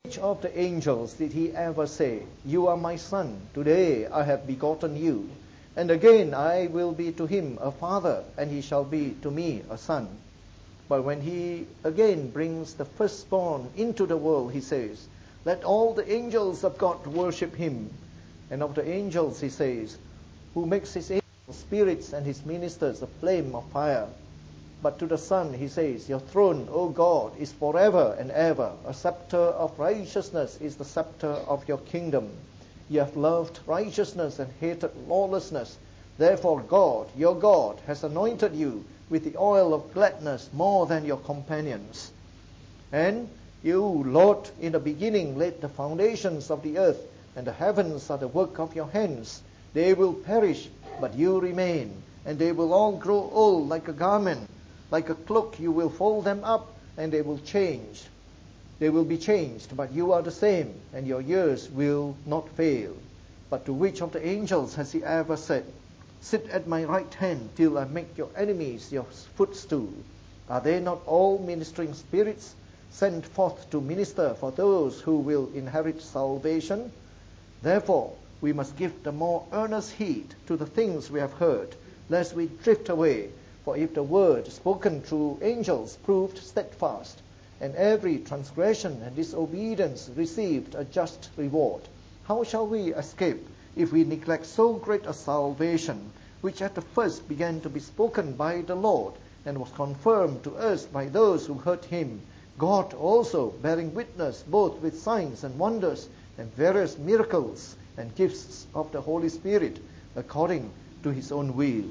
Which of the angels did he ever say, "You are my son, today I have begotten you"? And again, "I will be to him a father, and he shall be to me a son"? But when he again brings the firstborn into the world, he says, "Let all the angels of God worship him." And of the angels, he says, "Who makes his angels spirits and his ministers a flame of fire." But to the Son, he says, "Your throne, O God, is forever and ever. A scepter of righteousness is the scepter of your kingdom. You have loved righteousness and hated lawlessness. Therefore God, your God, has anointed you with the oil of gladness more than your companions. And you, Lord, in the beginning laid the foundations of the earth, and the heavens are the work of your hands. They will perish, but you remain, and they will all grow old like a garment. Like a cloak you will fold them up, and they will change. They will be changed, but you are the same, and your years will not fail." But to which of the angels has he ever said, "Sit at my right hand till I make your enemies your footstool"? Are they not all ministering spirits, sent forth to minister for those who will inherit salvation? Therefore, we must give the more earnest heed to the things we have heard, lest we drift away. For if the word spoken through angels proved steadfast, and every transgression and disobedience received a just reward, how shall we escape if we neglect so great a salvation, which at the first began to be spoken by the Lord, and was confirmed to us by those who heard him, God also bearing witness both with signs and wonders, and various miracles and gifts of the Holy Spirit, according to his own will.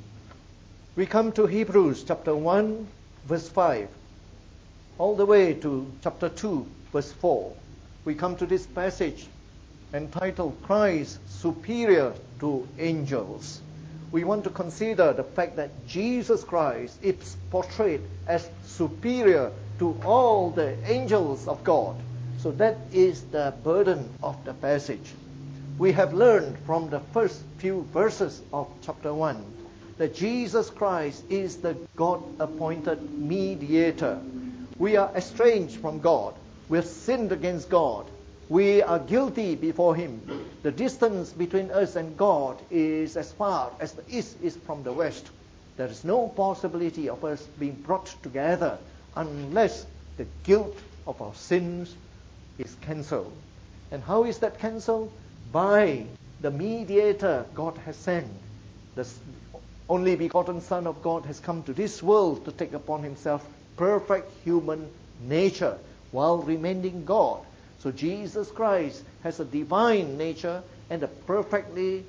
We come to Hebrews chapter 1, verse 5, all the way to chapter 2, verse 4. We come to this passage entitled, "Christ Superior to Angels." We want to consider the fact that Jesus Christ is portrayed as superior to all the angels of God. So that is the burden of the passage. We have learned from the first few verses of chapter 1 that Jesus Christ is the God-appointed mediator. We are estranged from God. We have sinned against God. We are guilty before him. The distance between us and God is as far as the east is from the west. There is no possibility of us being brought together unless the guilt of our sins is cancelled. And how is that cancelled? By the mediator God has sent. The only begotten Son of God has come to this world to take upon himself perfect human nature while remaining God. So Jesus Christ has a divine nature and a perfectly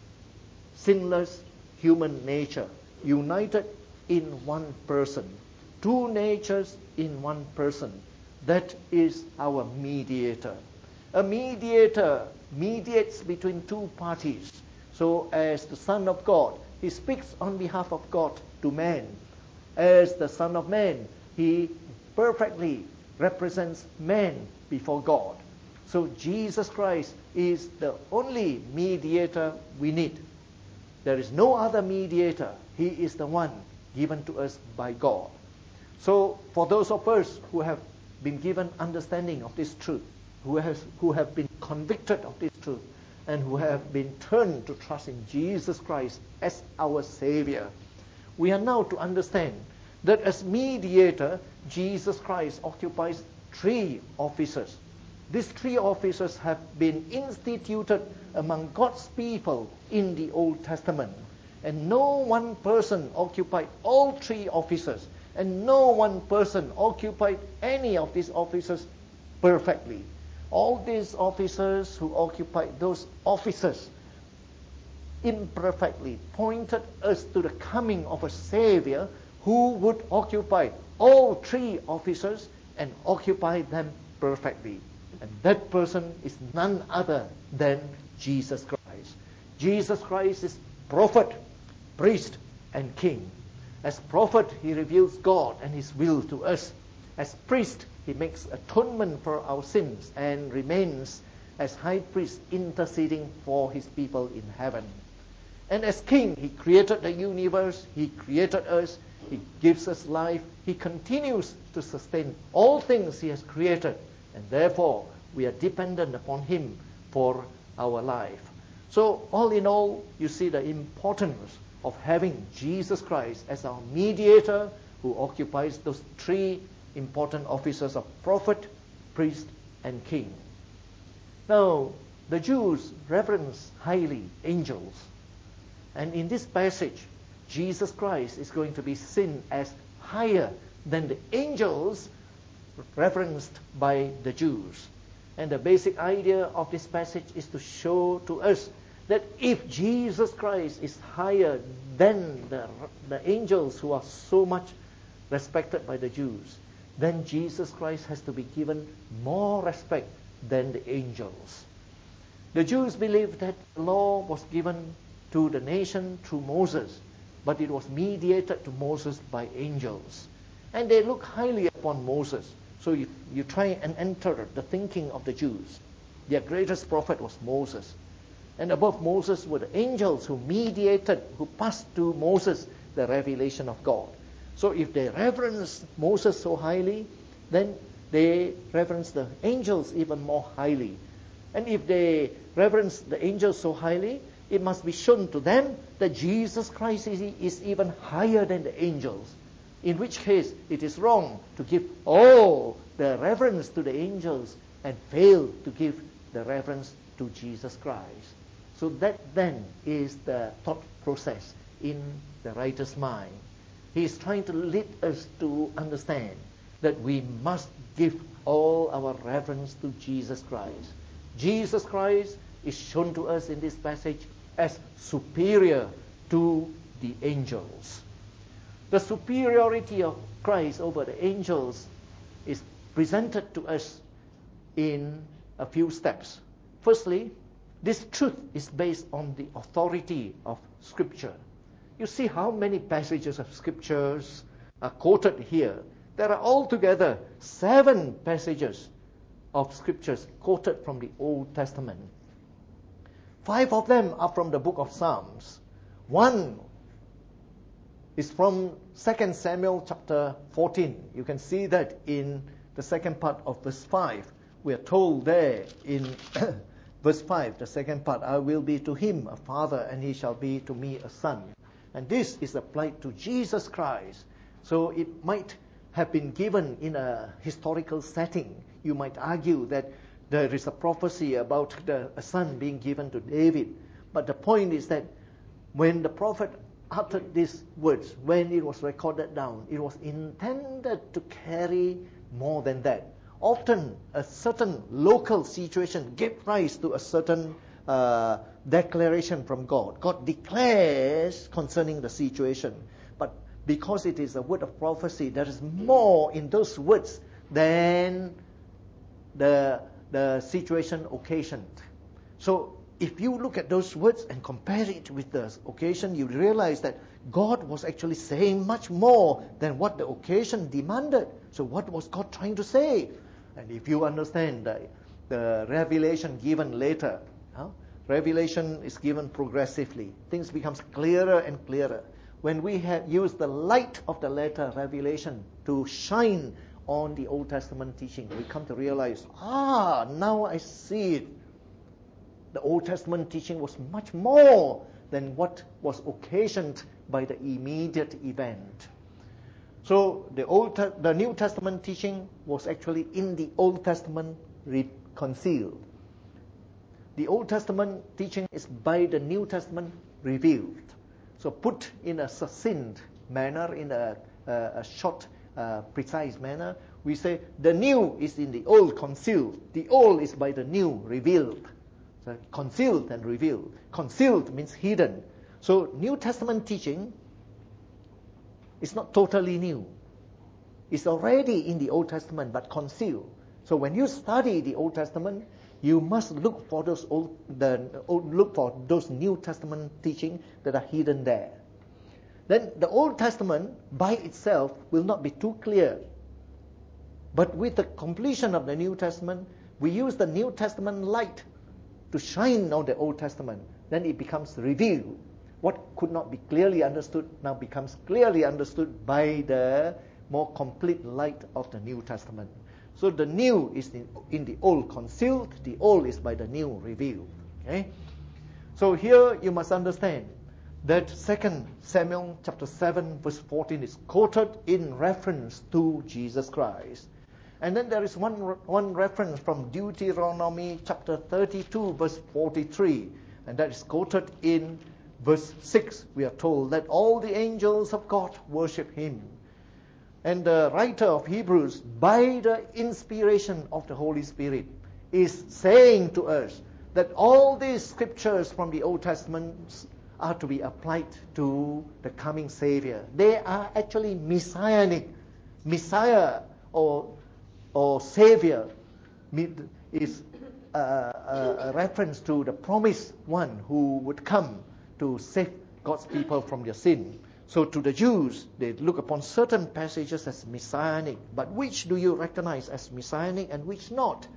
sinless human nature, united in one person. Two natures in one person. That is our mediator. A mediator mediates between two parties. So as the Son of God, he speaks on behalf of God to man. As the Son of Man, he perfectly represents man before God. So Jesus Christ is the only mediator we need. There is no other mediator. He is the one given to us by God. So for those of us who have been given understanding of this truth, who have been convicted of this truth, and who have been turned to trust in Jesus Christ as our Savior, we are now to understand that as mediator, Jesus Christ occupies three offices. These three offices have been instituted among God's people in the Old Testament. And no one person occupied all three offices. And no one person occupied any of these offices perfectly. All these officers who occupied those offices imperfectly pointed us to the coming of a Savior who would occupy all three offices and occupy them perfectly. And that person is none other than Jesus Christ. Jesus Christ is prophet, priest, and king. As prophet, he reveals God and his will to us. As priest, he makes atonement for our sins and remains as high priest interceding for his people in heaven. And as king, he created the universe, he created us, he gives us life, he continues to sustain all things he has created. And therefore, We are dependent upon Him for our life. So all in all, you see the importance of having Jesus Christ as our mediator who occupies those three important offices of prophet, priest, and king. Now, the Jews reverence highly angels. And in this passage, Jesus Christ is going to be seen as higher than the angels reverenced by the Jews. And the basic idea of this passage is to show to us that if Jesus Christ is higher than the angels who are so much respected by the Jews, then Jesus Christ has to be given more respect than the angels. The Jews believed that the law was given to the nation through Moses, but it was mediated to Moses by angels. And they look highly upon Moses. So you try and enter the thinking of the Jews. Their greatest prophet was Moses. And above Moses were the angels who mediated, who passed to Moses the revelation of God. So if they reverence Moses so highly, then they reverence the angels even more highly. And if they reverence the angels so highly, it must be shown to them that Jesus Christ is even higher than the angels. In which case, it is wrong to give all the reverence to the angels and fail to give the reverence to Jesus Christ. So that then is the thought process in the writer's mind. He is trying to lead us to understand that we must give all our reverence to Jesus Christ. Jesus Christ is shown to us in this passage as superior to the angels. The superiority of Christ over the angels is presented to us in a few steps. Firstly, this truth is based on the authority of Scripture. You see how many passages of Scriptures are quoted here. There are altogether 7 passages of Scriptures quoted from the Old Testament. 5 of them are from the book of Psalms. 1 is from 2 Samuel chapter 14. You can see that in the second part of verse 5. We are told there in verse 5, the second part, I will be to him a father and he shall be to me a son. And this is applied to Jesus Christ. So it might have been given in a historical setting. You might argue that there is a prophecy about a son being given to David. But the point is that when the prophet uttered these words, when it was recorded down, it was intended to carry more than that. Often a certain local situation gave rise to a certain declaration from God. God declares concerning the situation. But because it is a word of prophecy, there is more in those words than the situation occasioned. So if you look at those words and compare it with the occasion, you realize that God was actually saying much more than what the occasion demanded. So what was God trying to say? And if you understand the revelation given later, revelation is given progressively. Things becomes clearer and clearer. When we have used the light of the later revelation to shine on the Old Testament teaching, we come to realize, now I see it. The Old Testament teaching was much more than what was occasioned by the immediate event. So the New Testament teaching was actually in the Old Testament concealed. The Old Testament teaching is by the New Testament revealed. So put in a succinct manner, in a short, precise manner, we say the new is in the old concealed. The old is by the new revealed. So concealed and revealed. Concealed means hidden. So New Testament teaching is not totally new. It's already in the Old Testament but concealed. So when you study the Old Testament, you must look for those New Testament teaching that are hidden there. Then the Old Testament by itself will not be too clear. But with the completion of the New Testament, we use the New Testament light to shine on the Old Testament. Then it becomes revealed. What could not be clearly understood now becomes clearly understood by the more complete light of the New Testament. So the new is in the old concealed, the old is by the new revealed. Okay? So here you must understand that 2 Samuel chapter 7 verse 14 is quoted in reference to Jesus Christ. And then there is one reference from Deuteronomy chapter 32 verse 43, and that is quoted in verse 6. We are told that all the angels of God worship him. And the writer of Hebrews, by the inspiration of the Holy Spirit, is saying to us that all these scriptures from the Old Testament are to be applied to the coming Savior. They are actually messianic. Messiah or Savior is a reference to the promised one who would come to save God's people from their sin. So to the Jews, they look upon certain passages as messianic. But which do you recognize as messianic and which not?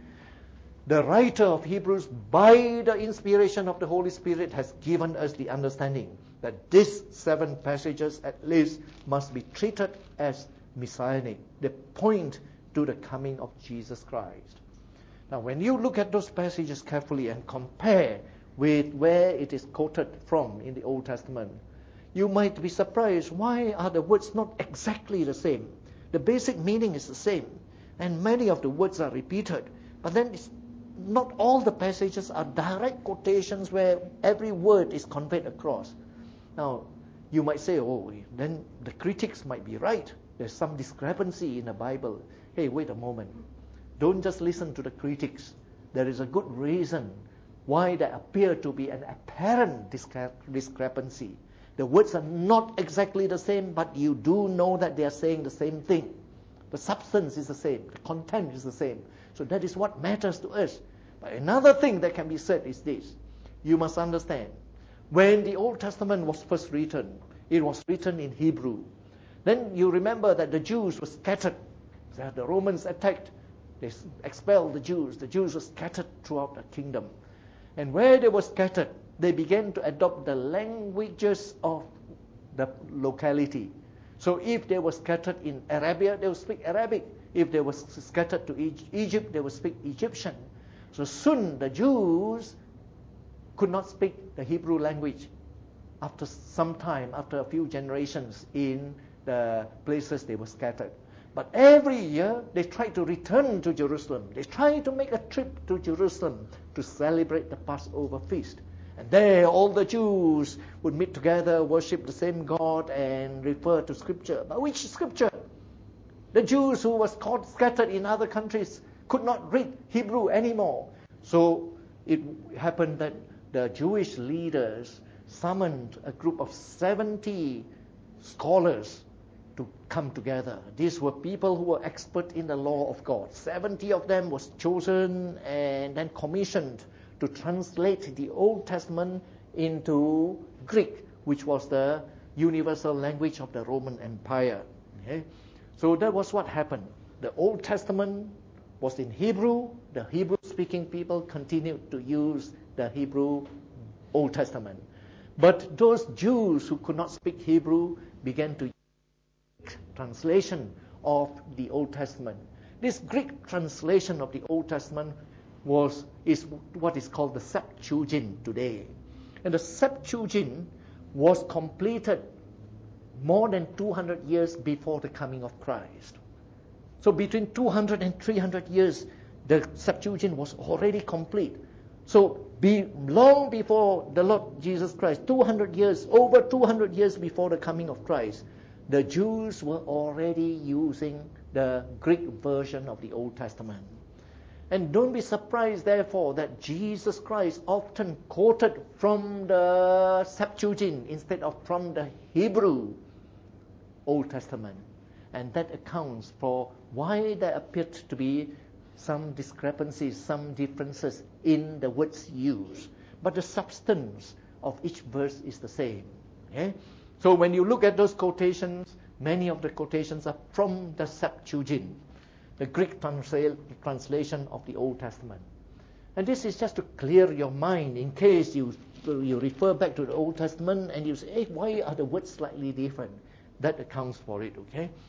The writer of Hebrews, by the inspiration of the Holy Spirit, has given us the understanding that these 7 passages at least must be treated as messianic. They point to the coming of Jesus Christ. Now, when you look at those passages carefully and compare with where it is quoted from in the Old Testament, you might be surprised, why are the words not exactly the same? The basic meaning is the same, and many of the words are repeated. But then not all the passages are direct quotations where every word is conveyed across. Now, you might say, oh, then the critics might be right. There's some discrepancy in the Bible. Hey, wait a moment. Don't just listen to the critics. There is a good reason why there appear to be an apparent discrepancy. The words are not exactly the same, but you do know that they are saying the same thing. The substance is the same. The content is the same. So that is what matters to us. But another thing that can be said is this. You must understand, when the Old Testament was first written, it was written in Hebrew. Then you remember that the Jews were scattered. The Romans attacked. They expelled the Jews. The Jews were scattered throughout the kingdom. And where they were scattered, they began to adopt the languages of the locality. So if they were scattered in Arabia, they would speak Arabic. If they were scattered to Egypt, they would speak Egyptian. So soon the Jews could not speak the Hebrew language after some time, after a few generations in the places they were scattered. But every year they tried to return to Jerusalem. They tried to make a trip to Jerusalem to celebrate the Passover feast. And there all the Jews would meet together, worship the same God, and refer to Scripture. But which Scripture? The Jews who were scattered in other countries could not read Hebrew anymore. So it happened that the Jewish leaders summoned a group of 70 scholars to come together. These were people who were expert in the law of God. 70 of them was chosen and then commissioned to translate the Old Testament into Greek, which was the universal language of the Roman Empire. Okay? So that was what happened. The Old Testament was in Hebrew. The Hebrew-speaking people continued to use the Hebrew Old Testament. But those Jews who could not speak Hebrew began to use translation of the Old Testament. This Greek translation of the Old Testament is what is called the Septuagint today. And the Septuagint was completed more than 200 years before the coming of Christ. So between 200 and 300 years, the Septuagint was already complete. So long before the Lord Jesus Christ, over 200 years before the coming of Christ, the Jews were already using the Greek version of the Old Testament. And don't be surprised, therefore, that Jesus Christ often quoted from the Septuagint instead of from the Hebrew Old Testament. And that accounts for why there appeared to be some discrepancies, some differences in the words used. But the substance of each verse is the same. Okay? So when you look at those quotations, many of the quotations are from the Septuagint, the Greek translation of the Old Testament. And this is just to clear your mind in case you refer back to the Old Testament and you say, hey, why are the words slightly different? That accounts for it, okay?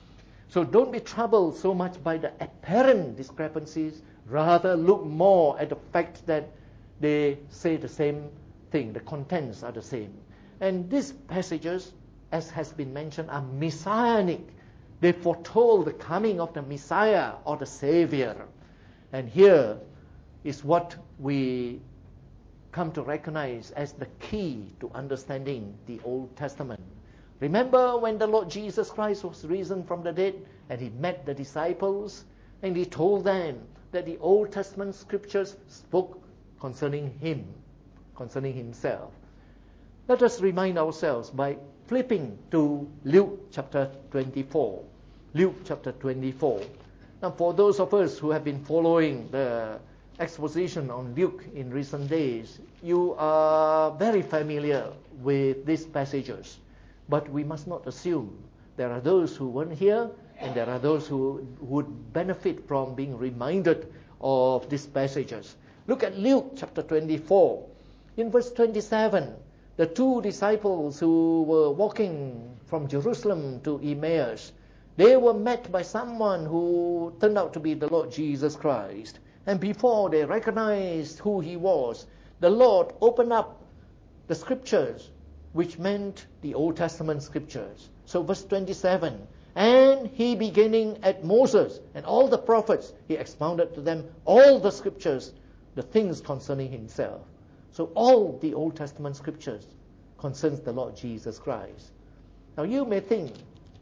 So don't be troubled so much by the apparent discrepancies. Rather, look more at the fact that they say the same thing. The contents are the same. And these passages, as has been mentioned, are messianic. They foretold the coming of the Messiah or the Savior. And here is what we come to recognize as the key to understanding the Old Testament. Remember when the Lord Jesus Christ was risen from the dead and he met the disciples and he told them that the Old Testament scriptures spoke concerning him, concerning himself. Let us remind ourselves by flipping to Luke chapter 24. Luke chapter 24. Now, for those of us who have been following the exposition on Luke in recent days, you are very familiar with these passages. But we must not assume. There are those who weren't here, and there are those who would benefit from being reminded of these passages. Look at Luke chapter 24. In verse 27, the two disciples who were walking from Jerusalem to Emmaus, they were met by someone who turned out to be the Lord Jesus Christ. And before they recognized who he was, the Lord opened up the scriptures, which meant the Old Testament scriptures. So verse 27, and he beginning at Moses and all the prophets, he expounded to them all the scriptures, the things concerning himself. So all the Old Testament scriptures concerns the Lord Jesus Christ. Now you may think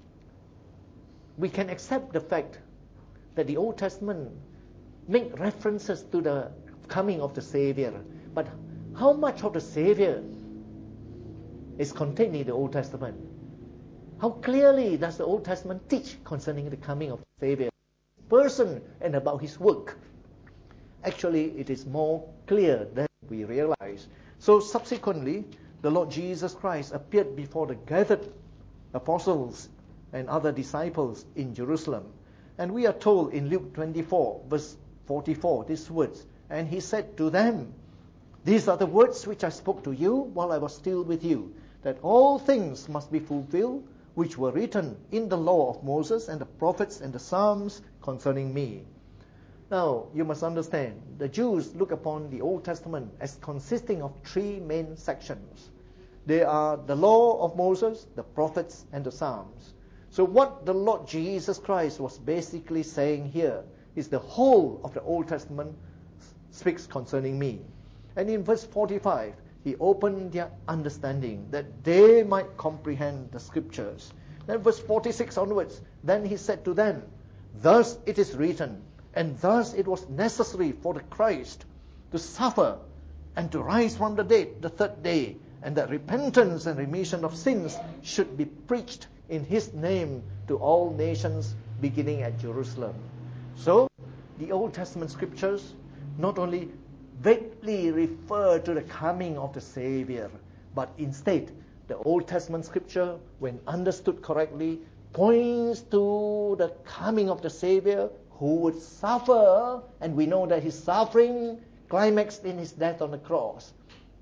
we can accept the fact that the Old Testament make references to the coming of the Savior, but how much of the Savior is contained in the Old Testament? How clearly does the Old Testament teach concerning the coming of the Savior, person, and about his work? Actually, it is more clear than we realize. So subsequently, the Lord Jesus Christ appeared before the gathered apostles and other disciples in Jerusalem. And we are told in Luke 24, verse 44, these words, and he said to them, these are the words which I spoke to you while I was still with you, that all things must be fulfilled which were written in the law of Moses and the prophets and the Psalms concerning me. Now, you must understand, the Jews look upon the Old Testament as consisting of three main sections. They are the law of Moses, the prophets, and the Psalms. So what the Lord Jesus Christ was basically saying here is the whole of the Old Testament speaks concerning me. And in verse 45, he opened their understanding that they might comprehend the scriptures. Then verse 46 onwards, then he said to them, thus it is written, and thus it was necessary for the Christ to suffer and to rise from the dead the third day, and that repentance and remission of sins should be preached in his name to all nations, beginning at Jerusalem. So, the Old Testament scriptures not only vaguely refer to the coming of the Savior, but instead, the Old Testament scripture, when understood correctly, points to the coming of the Savior who would suffer, and we know that his suffering climaxed in his death on the cross.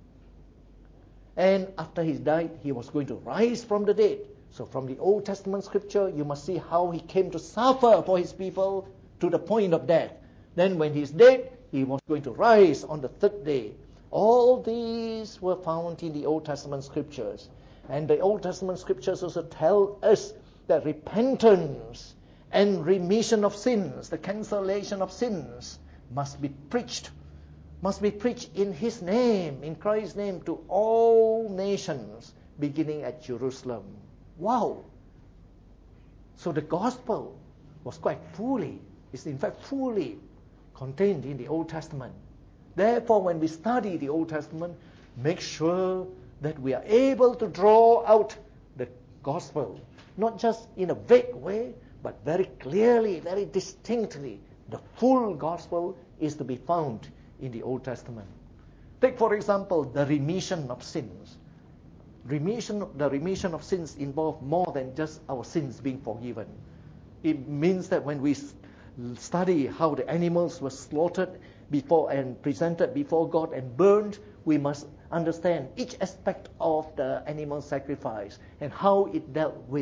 And after he died, he was going to rise from the dead. So from the Old Testament scripture, you must see how he came to suffer for his people to the point of death. Then when he's dead, he was going to rise on the third day. All these were found in the Old Testament scriptures. And the Old Testament scriptures also tell us that repentance and remission of sins, the cancellation of sins, must be preached in his name, in Christ's name, to all nations, beginning at Jerusalem. Wow! So the gospel was quite fully, is in fact fully contained in the Old Testament. Therefore, when we study the Old Testament, make sure that we are able to draw out the gospel, not just in a vague way, but very clearly, very distinctly. The full gospel is to be found in the Old Testament. Take, for example, the remission of sins. The remission of sins involves more than just our sins being forgiven. It means that when we study how the animals were slaughtered before and presented before God and burned, we must understand each aspect of the animal sacrifice and how it dealt with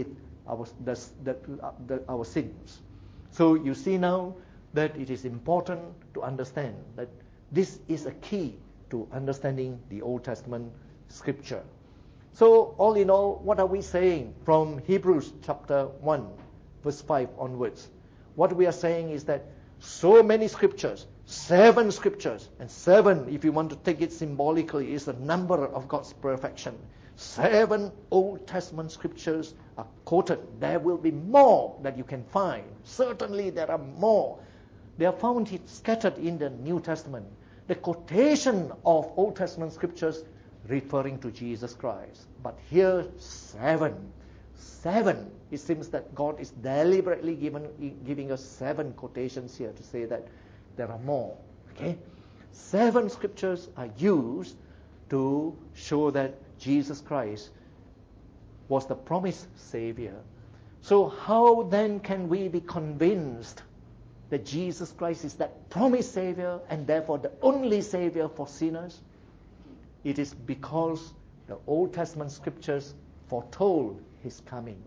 our sins. So you see now that it is important to understand that this is a key to understanding the Old Testament scripture. So all in all, what are we saying from Hebrews chapter 1, verse 5 onwards? What we are saying is that so many scriptures, 7 scriptures, and 7, if you want to take it symbolically, is the number of God's perfection. 7 Old Testament scriptures are quoted. There will be more that you can find. Certainly there are more. They are found scattered in the New Testament. The quotation of Old Testament scriptures referring to Jesus Christ. But here, 7. It seems that God is deliberately giving us 7 quotations here to say that there are more. Okay? 7 scriptures are used to show that Jesus Christ was the promised Savior. So how then can we be convinced that Jesus Christ is that promised Savior and therefore the only Savior for sinners? It is because the Old Testament scriptures foretold His coming.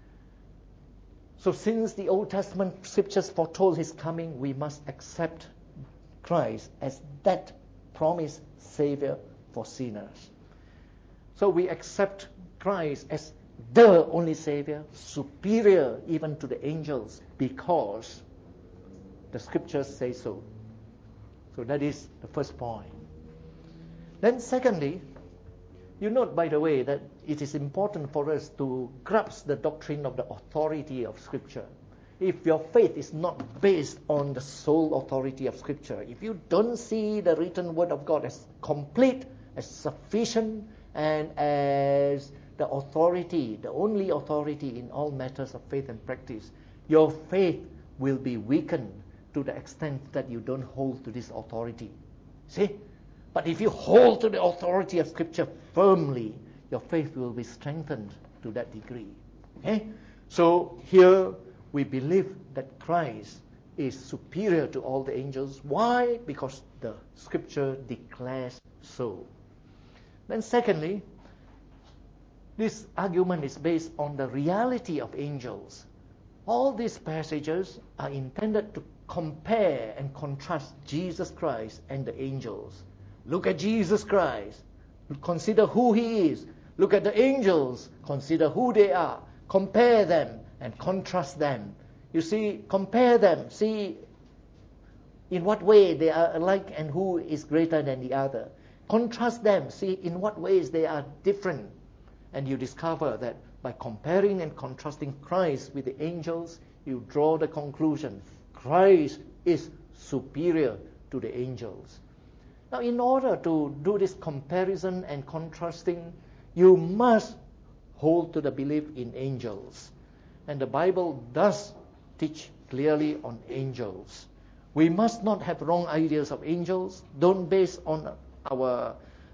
So since the Old Testament scriptures foretold His coming, we must accept Christ as that promised Savior for sinners. So we accept Christ as the only Savior, superior even to the angels, because the scriptures say so. So that is the first point. Then secondly, you note, by the way, that it is important for us to grasp the doctrine of the authority of Scripture. If your faith is not based on the sole authority of Scripture, if you don't see the written Word of God as complete, as sufficient, and as the authority, the only authority in all matters of faith and practice, your faith will be weakened to the extent that you don't hold to this authority. See? But if you hold to the authority of Scripture firmly, your faith will be strengthened to that degree. Okay? So here we believe that Christ is superior to all the angels. Why? Because the Scripture declares so. Then secondly, this argument is based on the reality of angels. All these passages are intended to compare and contrast Jesus Christ and the angels. Look at Jesus Christ. Consider who He is. Look at the angels. Consider who they are. Compare them and contrast them. You see, compare them. See in what way they are alike and who is greater than the other. Contrast them. See in what ways they are different. And you discover that by comparing and contrasting Christ with the angels, you draw the conclusion Christ is superior to the angels. Now, in order to do this comparison and contrasting, you must hold to the belief in angels. And the Bible does teach clearly on angels. We must not have wrong ideas of angels. Don't base on our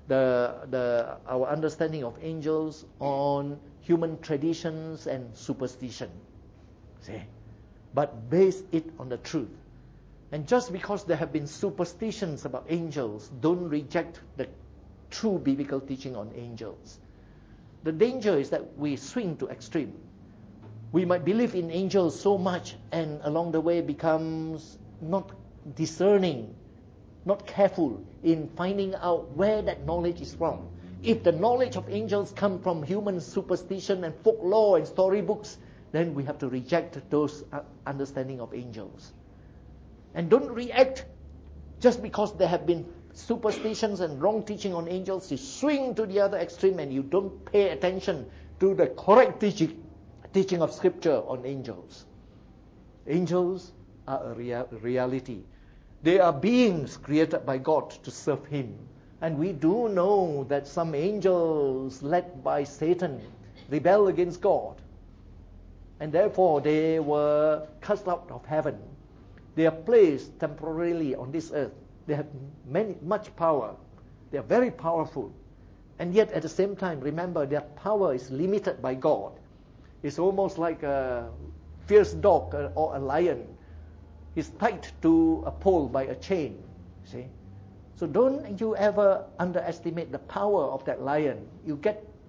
understanding of angels on human traditions and superstition. See? But base it on the truth. And just because there have been superstitions about angels, don't reject the true biblical teaching on angels. The danger is that we swing to extreme. We might believe in angels so much and along the way becomes not discerning, not careful in finding out where that knowledge is from. If the knowledge of angels come from human superstition and folklore and storybooks, then we have to reject those understanding of angels. And don't react just because there have been superstitions and wrong teaching on angels. You swing to the other extreme and you don't pay attention to the correct teaching of Scripture on angels. Angels are a reality. They are beings created by God to serve Him. And we do know that some angels led by Satan rebel against God. And therefore they were cast out of heaven. They are placed temporarily on this earth. They have much power. They are very powerful. And yet at the same time, remember, their power is limited by God. It's almost like a fierce dog or a lion. He's tied to a pole by a chain. See? So don't you ever underestimate the power of that lion. You get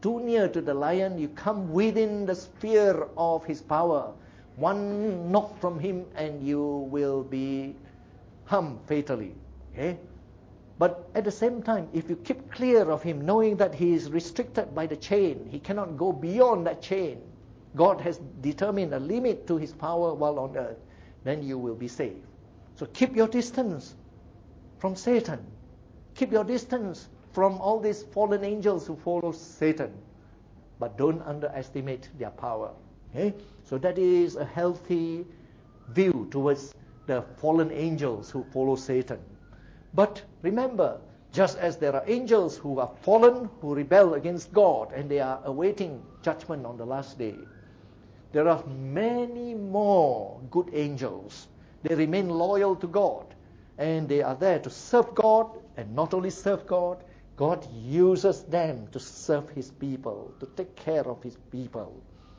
too near to the lion, you come within the sphere of his power. One knock from him and you will be harmed fatally. Okay? But at the same time, if you keep clear of him, knowing that he is restricted by the chain, he cannot go beyond that chain. God has determined a limit to his power while on earth. Then you will be safe. So keep your distance from Satan. Keep your distance from all these fallen angels who follow Satan. But don't underestimate their power. Okay? So that is a healthy view towards the fallen angels who follow Satan. But remember, just as there are angels who are fallen, who rebel against God, and they are awaiting judgment on the last day, there are many more good angels. They remain loyal to God, and they are there to serve God, and not only serve God, God uses them to serve his people, to take care of his people.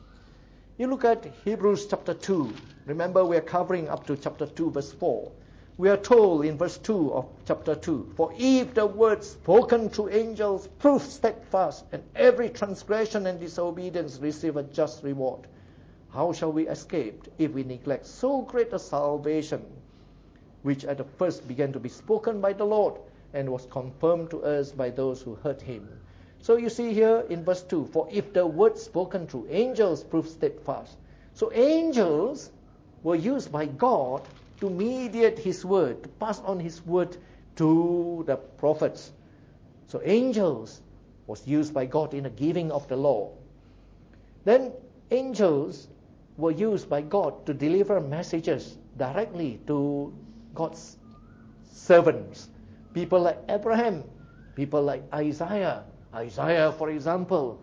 You look at Hebrews chapter 2. Remember, we are covering up to chapter 2, verse 4. We are told in verse 2 of chapter 2, "For if the word spoken through angels prove steadfast, and every transgression and disobedience receive a just reward, how shall we escape if we neglect so great a salvation, which at the first began to be spoken by the Lord, and was confirmed to us by those who heard him?" So you see here in verse 2, "For if the word spoken through angels prove steadfast." So angels were used by God to mediate his word, to pass on his word to the prophets. So angels was used by God in the giving of the law. Then angels were used by God to deliver messages directly to God's servants. People like Abraham, people like Isaiah. Isaiah, for example,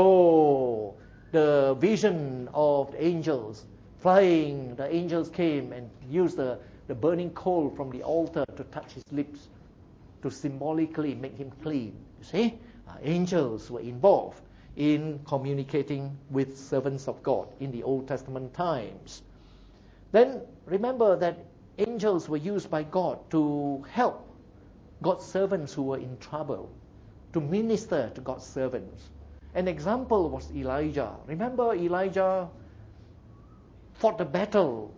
saw the vision of the angels flying. The angels came and used the burning coal from the altar to touch his lips, to symbolically make him clean. You see, angels were involved in communicating with servants of God in the Old Testament times. Then remember that angels were used by God to help God's servants who were in trouble, to minister to God's servants. An example was Elijah. Remember, Elijah fought the battle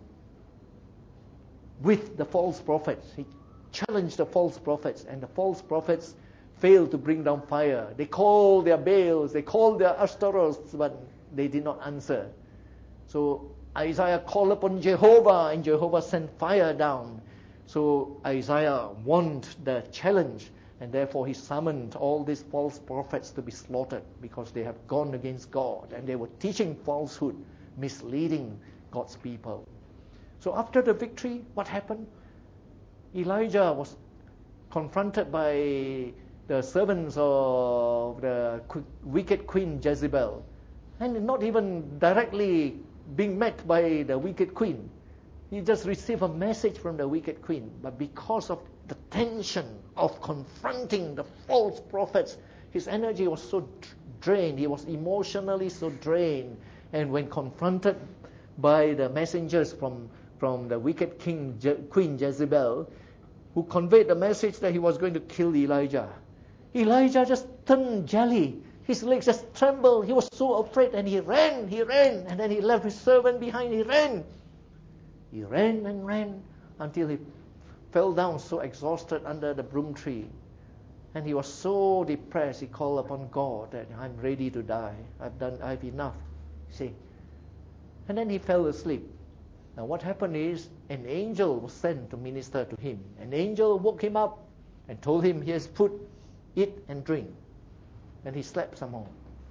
with the false prophets. He challenged the false prophets, and the false prophets failed to bring down fire. They called their Baals, they called their Ashtaroths, but they did not answer. So Isaiah called upon Jehovah, and Jehovah sent fire down. So Isaiah won the challenge, and therefore he summoned all these false prophets to be slaughtered because they have gone against God, and they were teaching falsehood, misleading God's people. So after the victory, what happened? Elijah was confronted by the servants of the wicked queen Jezebel, and not even directly being met by the wicked queen. He just received a message from the wicked queen, but because of the tension of confronting the false prophets, his energy was so drained, he was emotionally so drained, and when confronted by the messengers from the wicked queen Jezebel, who conveyed the message that he was going to kill Elijah, Elijah just turned jelly. His legs just trembled. He was so afraid, and he ran, and then he left his servant behind. He ran and ran until he fell down so exhausted under the broom tree. And he was so depressed, he called upon God that I'm ready to die. I've enough. See? And then he fell asleep. Now what happened is an angel was sent to minister to him. An angel woke him up and told him, "Here's food, eat and drink." And he slept some more.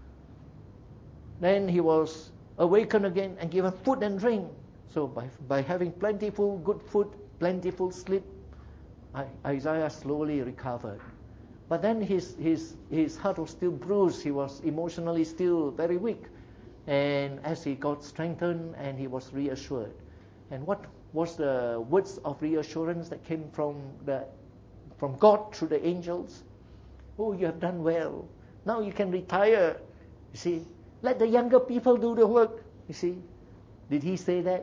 Then he was awakened again and given food and drink. So by having plentiful good food, plentiful sleep, Isaiah slowly recovered. But then his heart was still bruised. He was emotionally still very weak. And as he got strengthened and he was reassured. And what was the words of reassurance that came from God through the angels? "Oh, you have done well. Now you can retire." You see, let the younger people do the work. You see, did he say that?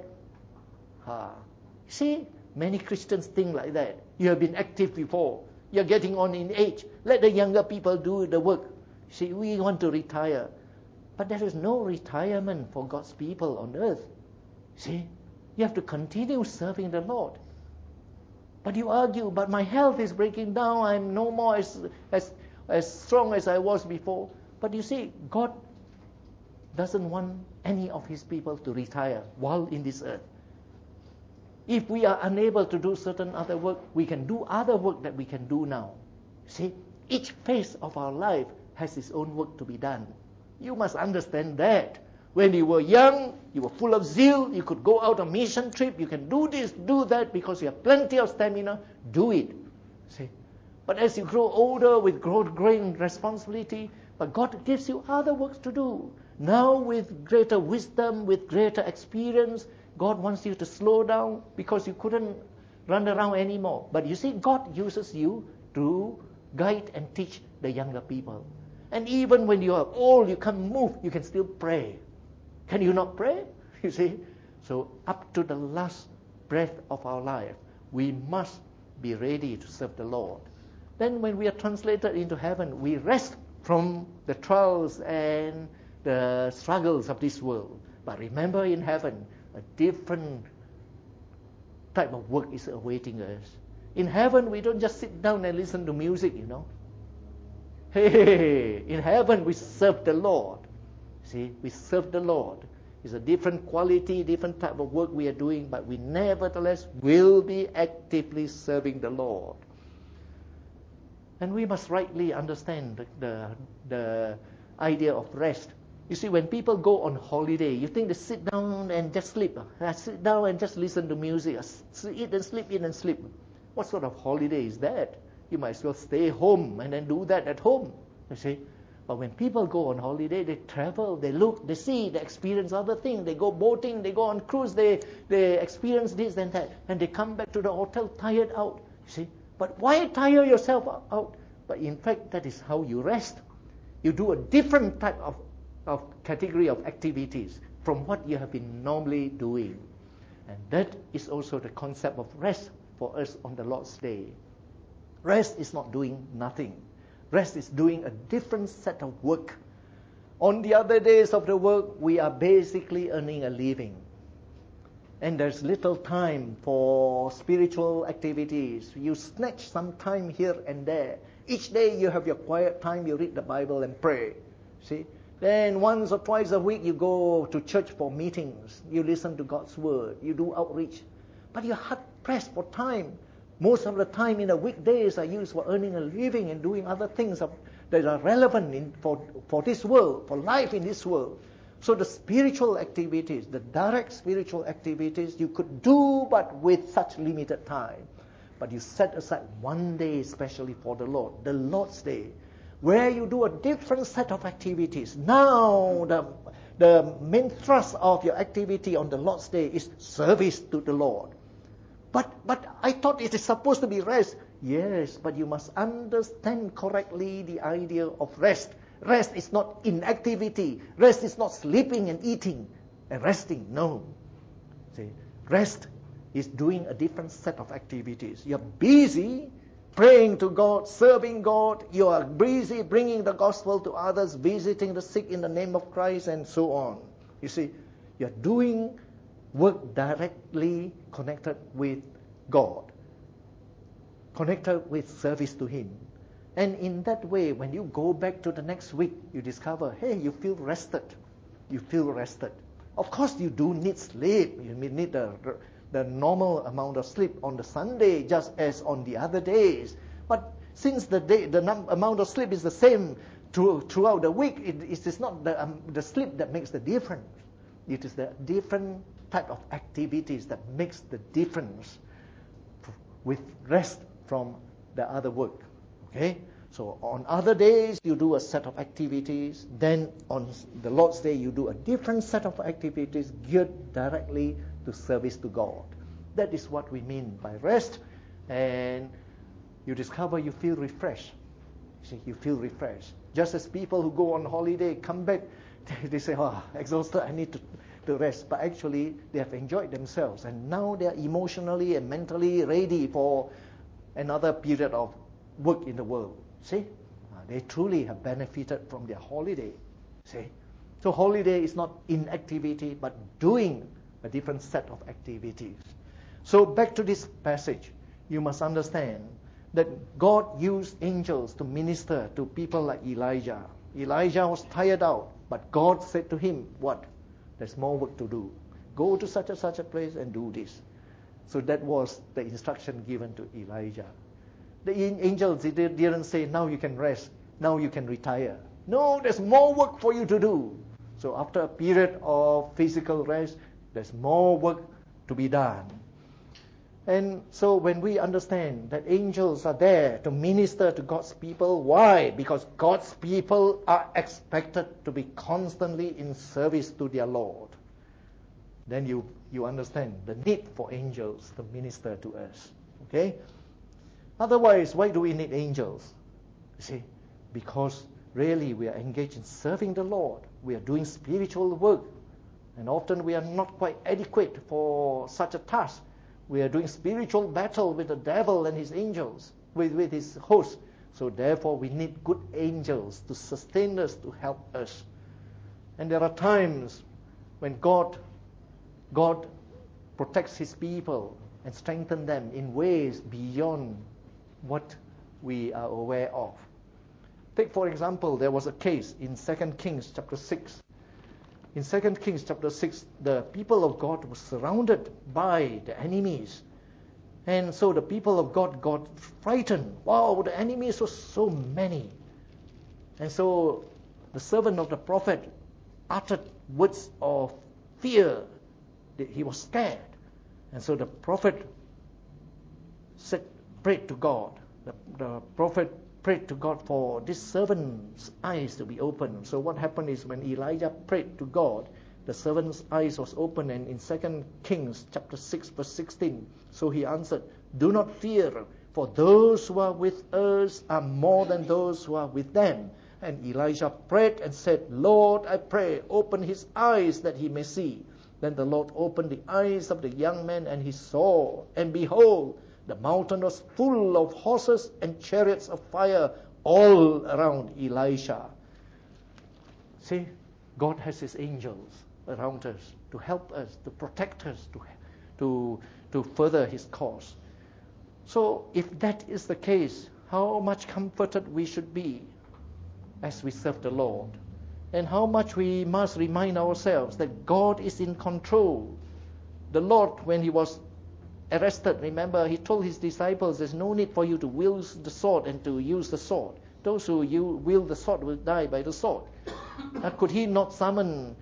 See, many Christians think like that. You have been active before. You're getting on in age. Let the younger people do the work. See, we want to retire. But there is no retirement for God's people on earth. See, you have to continue serving the Lord. But you argue, but my health is breaking down. I'm no more as strong as I was before. But you see, God doesn't want any of His people to retire while in this earth. If we are unable to do certain other work, we can do other work that we can do now. See, each phase of our life has its own work to be done. You must understand that. When you were young, you were full of zeal, you could go out on mission trip, you can do this, do that, because you have plenty of stamina, do it. See? But as you grow older with growing responsibility, but God gives you other works to do. Now with greater wisdom, with greater experience, God wants you to slow down because you couldn't run around anymore. But you see, God uses you to guide and teach the younger people. And even when you are old, you can't move, you can still pray. Can you not pray? You see? So up to the last breath of our life, we must be ready to serve the Lord. Then when we are translated into heaven, we rest from the trials and the struggles of this world. But remember, in heaven, a different type of work is awaiting us. In heaven, we don't just sit down and listen to music, you know. Hey, in heaven we serve the Lord. See, we serve the Lord. It's a different quality, different type of work we are doing, but we nevertheless will be actively serving the Lord. And we must rightly understand the idea of rest. You see, when people go on holiday, you think they sit down and just sleep. Sit down and just listen to music. Eat and sleep, eat and sleep. What sort of holiday is that? You might as well stay home and then do that at home, you see. But when people go on holiday, they travel, they look, they see, they experience other things. They go boating, they go on cruise, they experience this and that. And they come back to the hotel tired out, you see. But why tire yourself out? But in fact, that is how you rest. You do a different type of category of activities from what you have been normally doing. And that is also the concept of rest for us on the Lord's Day. Rest is not doing nothing. Rest is doing a different set of work. On the other days of the work, we are basically earning a living. And there's little time for spiritual activities. You snatch some time here and there. Each day you have your quiet time, you read the Bible and pray. See? Then once or twice a week you go to church for meetings. You listen to God's word. You do outreach. But you're hard pressed for time. Most of the time in the weekdays are used for earning a living and doing other things that are relevant for this world, for life in this world. So the spiritual activities, the direct spiritual activities, you could do but with such limited time. But you set aside one day especially for the Lord's Day, where you do a different set of activities. Now the main thrust of your activity on the Lord's Day is service to the Lord. But I thought it is supposed to be rest. Yes, but you must understand correctly the idea of rest. Rest is not inactivity. Rest is not sleeping and eating and resting. No. See, rest is doing a different set of activities. You're busy praying to God, serving God. You are busy bringing the gospel to others, visiting the sick in the name of Christ, and so on. You see, you're doing work directly connected with God, connected with service to Him. And in that way, when you go back to the next week, you discover, hey, you feel rested. You feel rested. Of course, you do need sleep. You need the normal amount of sleep on the Sunday, just as on the other days. But since the amount of sleep is the same throughout the week, it is not the sleep that makes the difference. It is the different type of activities that makes the difference with rest from the other work. Okay? So on other days, you do a set of activities. Then on the Lord's Day, you do a different set of activities geared directly to service to God. That is what we mean by rest. And you discover you feel refreshed. See, you feel refreshed. Just as people who go on holiday come back, they say, exhausted, I need to rest. But actually, they have enjoyed themselves. And now they are emotionally and mentally ready for another period of work in the world. See? they truly have benefited from their holiday. See? So holiday is not inactivity, but doing a different set of activities. So back to this passage, you must understand that God used angels to minister to people like Elijah. Elijah was tired out, but God said to him, what? There's more work to do. Go to such a place and do this. So that was the instruction given to Elijah. The angels didn't say, now you can rest, now you can retire. No, there's more work for you to do. So after a period of physical rest, there's more work to be done. And so when we understand that angels are there to minister to God's people, why? Because God's people are expected to be constantly in service to their Lord. Then you understand the need for angels to minister to us. Okay? Otherwise, why do we need angels? You see, because really we are engaged in serving the Lord. We are doing spiritual work. And often we are not quite adequate for such a task. We are doing spiritual battle with the devil and his angels, with his hosts. So therefore we need good angels to sustain us, to help us. And there are times when God protects his people and strengthens them in ways beyond what we are aware of. Take, for example, there was a case in 2 Kings chapter 6. In 2 Kings chapter 6, the people of God were surrounded by the enemies. And so the people of God got frightened. Wow, the enemies were so many. And so the servant of the prophet uttered words of fear. He was scared. And so the prophet prayed to God. The prophet prayed to God for this servant's eyes to be open. So what happened is when Elijah prayed to God, the servant's eyes was open, and in 2 Kings chapter 6 verse 16, so he answered, "Do not fear, for those who are with us are more than those who are with them." And Elijah prayed and said, "Lord, I pray, open his eyes that he may see." Then the Lord opened the eyes of the young man, and he saw, and behold, the mountain was full of horses and chariots of fire all around Elisha. See, God has his angels around us to help us, to protect us, to further his cause. So if that is the case, how much comforted we should be as we serve the Lord. And how much we must remind ourselves that God is in control. The Lord, when he was arrested, remember, he told his disciples, there's no need for you to wield the sword and to use the sword. Those who wield the sword will die by the sword. Could he not summon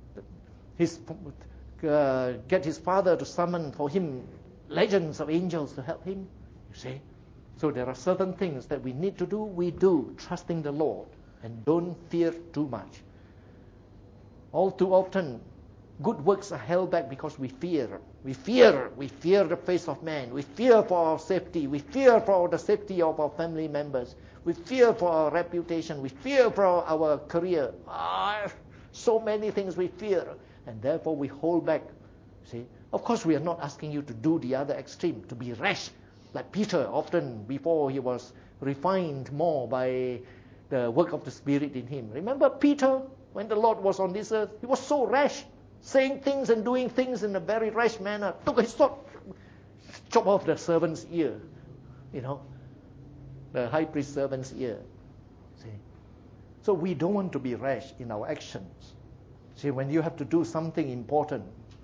get his father to summon for him legions of angels to help him? You see? So there are certain things that we need to do, we do, trusting the Lord. And don't fear too much. All too often, good works are held back because we fear. We fear the face of man. We fear for our safety. We fear for the safety of our family members. We fear for our reputation. We fear for our career. So many things we fear. And therefore we hold back. See? Of course, we are not asking you to do the other extreme, to be rash. Like Peter, often before he was refined more by the work of the Spirit in him. Remember Peter, when the Lord was on this earth, he was so rash, saying things and doing things in a very rash manner. Took his sword, chop off the servant's ear, the high priest servant's ear. See? So we don't want to be rash in our actions. See, when you have to do something important,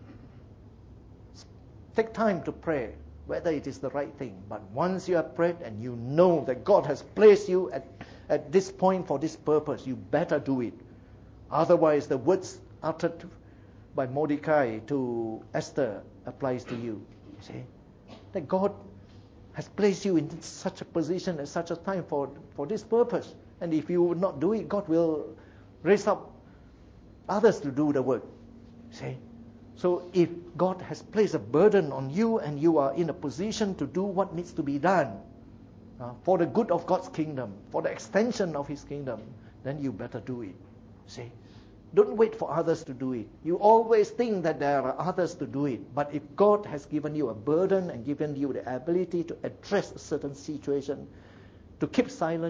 take time to pray whether it is the right thing. But once you have prayed and you know that God has placed you at this point for this purpose, you better do it. Otherwise, the words uttered by Mordecai to Esther applies to you. You see? That God has placed you in such a position at such a time for this purpose. And if you would not do it, God will raise up others to do the work. See? So if God has placed a burden on you and you are in a position to do what needs to be done for the good of God's kingdom, for the extension of his kingdom, then you better do it. See? Don't wait for others to do it. You always think that there are others to do it. But if God has given you a burden and given you the ability to address a certain situation, to keep silent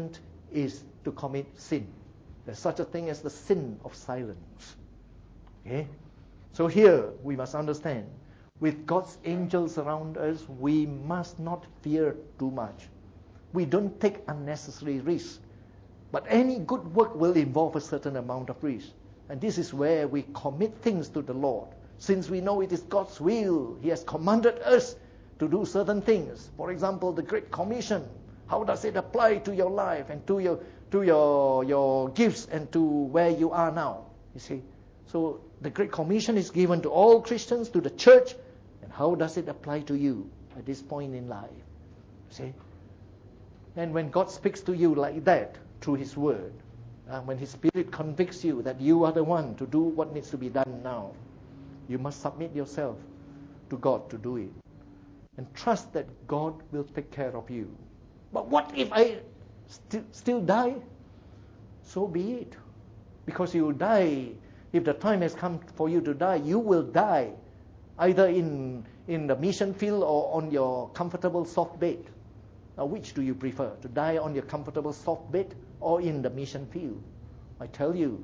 is to commit sin. There's such a thing as the sin of silence. Okay? So here we must understand, with God's angels around us, we must not fear too much. We don't take unnecessary risks. But any good work will involve a certain amount of risk. And this is where we commit things to the Lord. Since we know it is God's will, He has commanded us to do certain things. For example, the Great Commission. How does it apply to your life and to your gifts and to where you are now? You see? So the Great Commission is given to all Christians, to the church. And how does it apply to you at this point in life? See? And when God speaks to you like that through His Word, when His Spirit convicts you that you are the one to do what needs to be done now, you must submit yourself to God to do it. And trust that God will take care of you. But what if I still die? So be it. Because you will die. If the time has come for you to die, you will die. Either in the mission field or on your comfortable soft bed. Now, which do you prefer? To die on your comfortable soft bed or in the mission field? I tell you,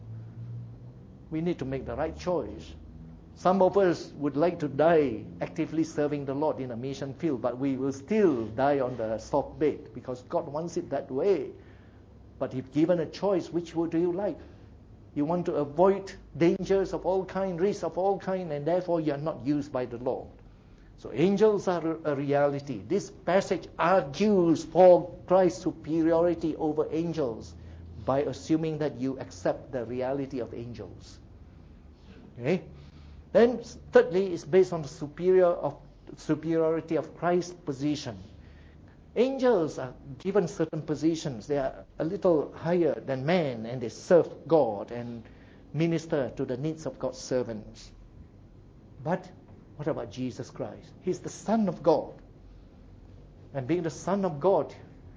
we need to make the right choice. Some of us would like to die actively serving the Lord in a mission field, but we will still die on the soft bed because God wants it that way. But if given a choice, which would you like? You want to avoid dangers of all kind, risks of all kind, and therefore you are not used by the Lord. So angels are a reality. This passage argues for Christ's superiority over angels by assuming that you accept the reality of angels. Okay? Then thirdly, it's based on the superiority of Christ's position. Angels are given certain positions. They are a little higher than men, and they serve God and minister to the needs of God's servants. But what about Jesus Christ? He's the Son of God. And being the Son of God,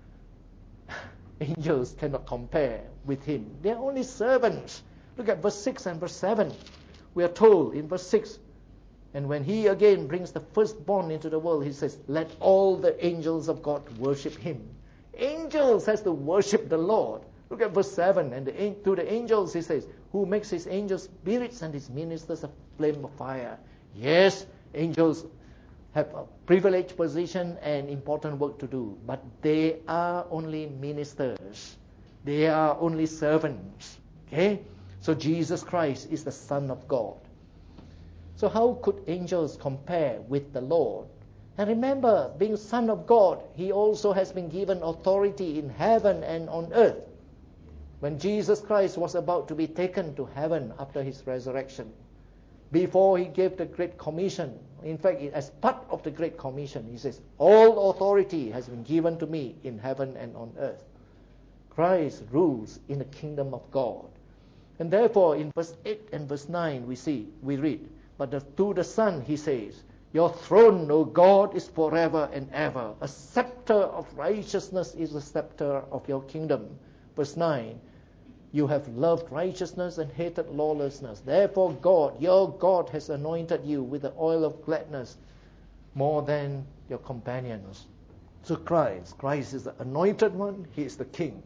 angels cannot compare with Him. They are only servants. Look at verse 6 and verse 7. We are told in verse 6, and when He again brings the firstborn into the world, He says, let all the angels of God worship Him. Angels has to worship the Lord. Look at verse 7. And to the angels He says, who makes His angels spirits and His ministers a flame of fire. Yes, angels have a privileged position and important work to do, but they are only ministers. They are only servants. Okay? So Jesus Christ is the Son of God. So how could angels compare with the Lord? And remember, being Son of God, He also has been given authority in heaven and on earth. When Jesus Christ was about to be taken to heaven after His resurrection, before He gave the Great Commission, in fact, as part of the Great Commission, He says, all authority has been given to me in heaven and on earth. Christ rules in the kingdom of God. And therefore, in verse 8 and verse 9, we read, but to the Son, He says, your throne, O God, is forever and ever. A scepter of righteousness is the scepter of your kingdom. Verse 9, you have loved righteousness and hated lawlessness. Therefore, God, your God, has anointed you with the oil of gladness more than your companions. So Christ is the anointed one. He is the King.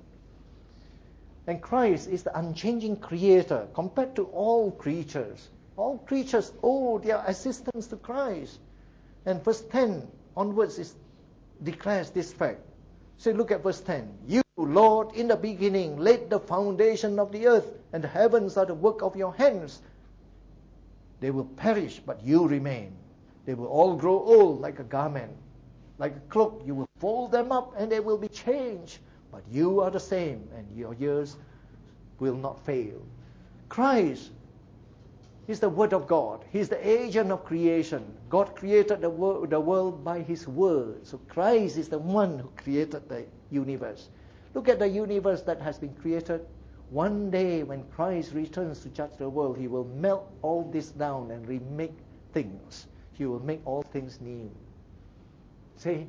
And Christ is the unchanging creator compared to all creatures. All creatures owe their assistance to Christ. And verse 10 onwards declares this fact. So look at verse 10. You, Lord, in the beginning laid the foundation of the earth, and the heavens are the work of your hands. They will perish, but you remain. They will all grow old like a garment. Like a cloak, you will fold them up, and they will be changed. But you are the same, and your years will not fail. Christ is the Word of God. He is the agent of creation. God created the world by His Word. So Christ is the one who created the universe. Look at the universe that has been created. One day when Christ returns to judge the world, He will melt all this down and remake things. He will make all things new. See?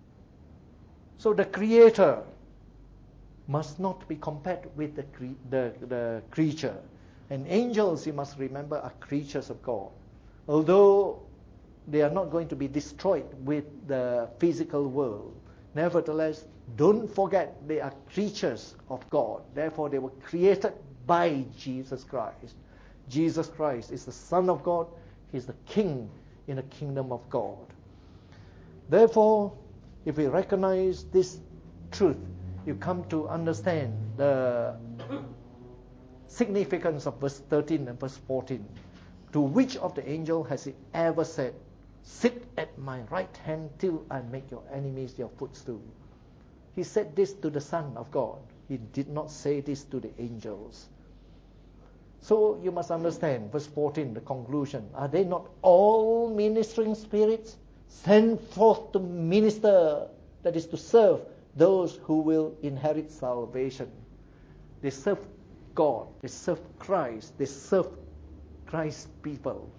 So the Creator must not be compared with the creature. And angels, you must remember, are creatures of God. Although they are not going to be destroyed with the physical world, Nevertheless, don't forget they are creatures of God. Therefore, they were created by Jesus Christ. Jesus Christ is the Son of God. He is the King in the kingdom of God. Therefore, if we recognize this truth, you come to understand the significance of verse 13 and verse 14. To which of the angel has he ever said, "Sit at my right hand till I make your enemies your footstool"? He said this to the Son of God. He did not say this to the angels. So you must understand, verse 14, the conclusion. Are they not all ministering spirits sent forth to minister, that is to serve those who will inherit salvation? They serve God, they serve Christ, they serve Christ's people.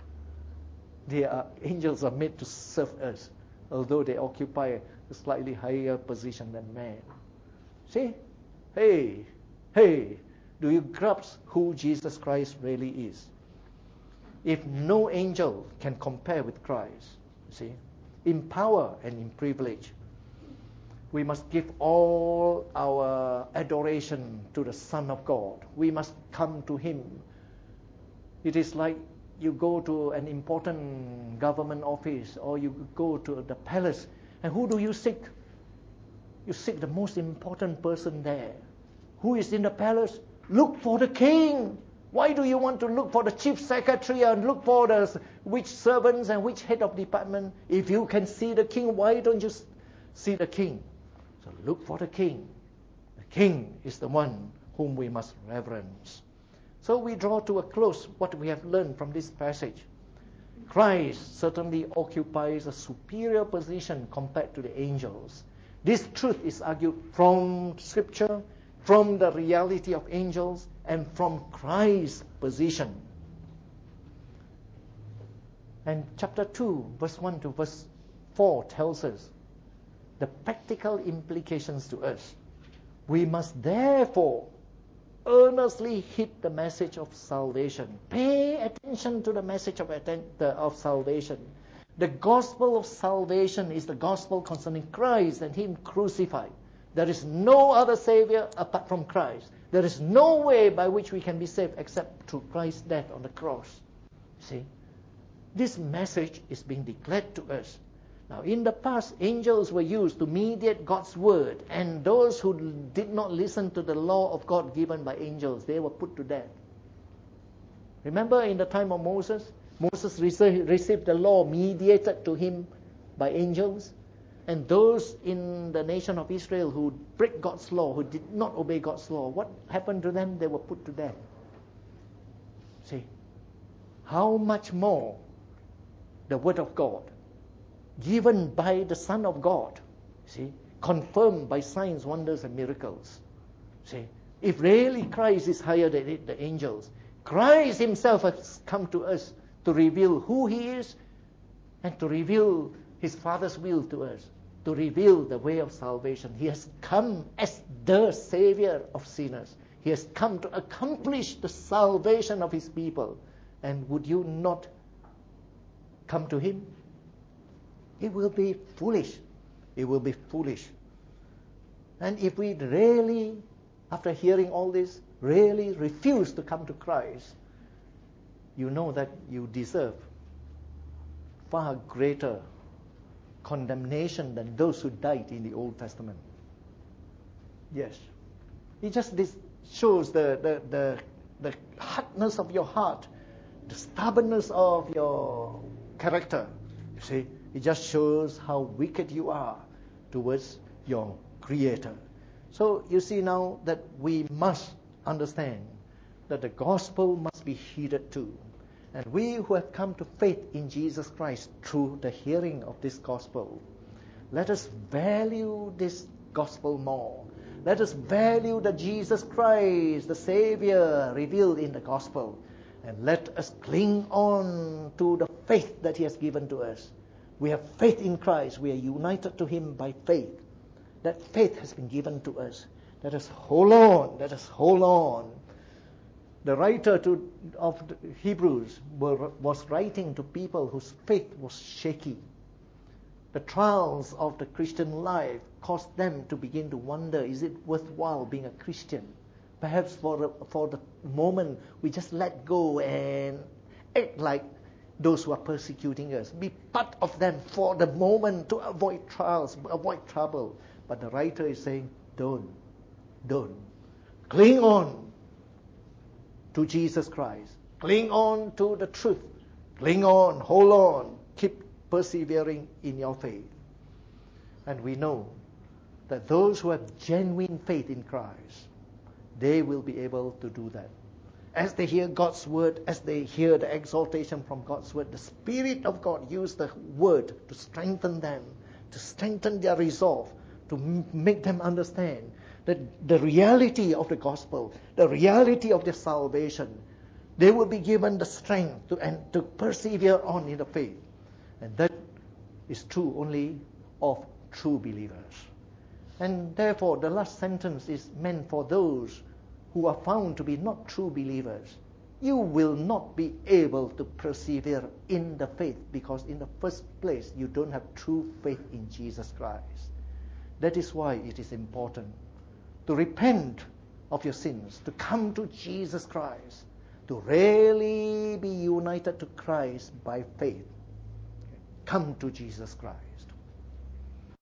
Angels are made to serve us, although they occupy a slightly higher position than man. See? Hey, do you grasp who Jesus Christ really is? If no angel can compare with Christ, see, in power and in privilege, we must give all our adoration to the Son of God. We must come to Him. It is like you go to an important government office or you go to the palace, and who do you seek? You seek the most important person there. Who is in the palace? Look for the king. Why do you want to look for the chief secretary and look for the which servants and which head of department? If you can see the king, why don't you see the king? So look for the king. The king is the one whom we must reverence. So we draw to a close what we have learned from this passage. Christ certainly occupies a superior position compared to the angels. This truth is argued from Scripture, from the reality of angels, and from Christ's position. And chapter 2, verse 1 to verse 4 tells us the practical implications to us. We must therefore earnestly heed the message of salvation. Pay attention to the message of salvation. The gospel of salvation is the gospel concerning Christ and Him crucified. There is no other Savior apart from Christ. There is no way by which we can be saved except through Christ's death on the cross. See? This message is being declared to us. Now, in the past, angels were used to mediate God's word, and those who did not listen to the law of God given by angels, they were put to death. Remember in the time of Moses? Moses received the law mediated to him by angels, and those in the nation of Israel who break God's law, who did not obey God's law, what happened to them? They were put to death. See, how much more the word of God, given by the Son of God, see, confirmed by signs, wonders, and miracles. See, if really Christ is higher than the angels, Christ Himself has come to us to reveal who He is and to reveal His Father's will to us, to reveal the way of salvation. He has come as the Savior of sinners. He has come to accomplish the salvation of His people. And would you not come to Him? It will be foolish. It will be foolish. And if we really, after hearing all this, really refuse to come to Christ, you know that you deserve far greater condemnation than those who died in the Old Testament. Yes. It just shows the hardness of your heart, the stubbornness of your character. You see, it just shows how wicked you are towards your Creator. So you see now that we must understand that the gospel must be heeded too. And we who have come to faith in Jesus Christ through the hearing of this gospel, let us value this gospel more. Let us value the Jesus Christ, the Savior revealed in the gospel. And let us cling on to the faith that He has given to us. We have faith in Christ. We are united to Him by faith. That faith has been given to us. Let us hold on. Let us hold on. The writer of the Hebrews was writing to people whose faith was shaky. The trials of the Christian life cause them to begin to wonder, is it worthwhile being a Christian? Perhaps for the moment, we just let go and act like those who are persecuting us. Be part of them for the moment to avoid trials, avoid trouble. But the writer is saying, don't. Cling on to Jesus Christ. Cling on to the truth. Cling on, hold on, keep persevering in your faith. And we know that those who have genuine faith in Christ, they will be able to do that. As they hear God's word, as they hear the exhortation from God's word, the Spirit of God used the word to strengthen them, to strengthen their resolve, to make them understand that the reality of the gospel, the reality of their salvation, they will be given the strength to persevere on in the faith. And that is true only of true believers. And therefore, the last sentence is meant for those who are found to be not true believers. You will not be able to persevere in the faith because in the first place, you don't have true faith in Jesus Christ. That is why it is important to repent of your sins, to come to Jesus Christ, to really be united to Christ by faith. Come to Jesus Christ.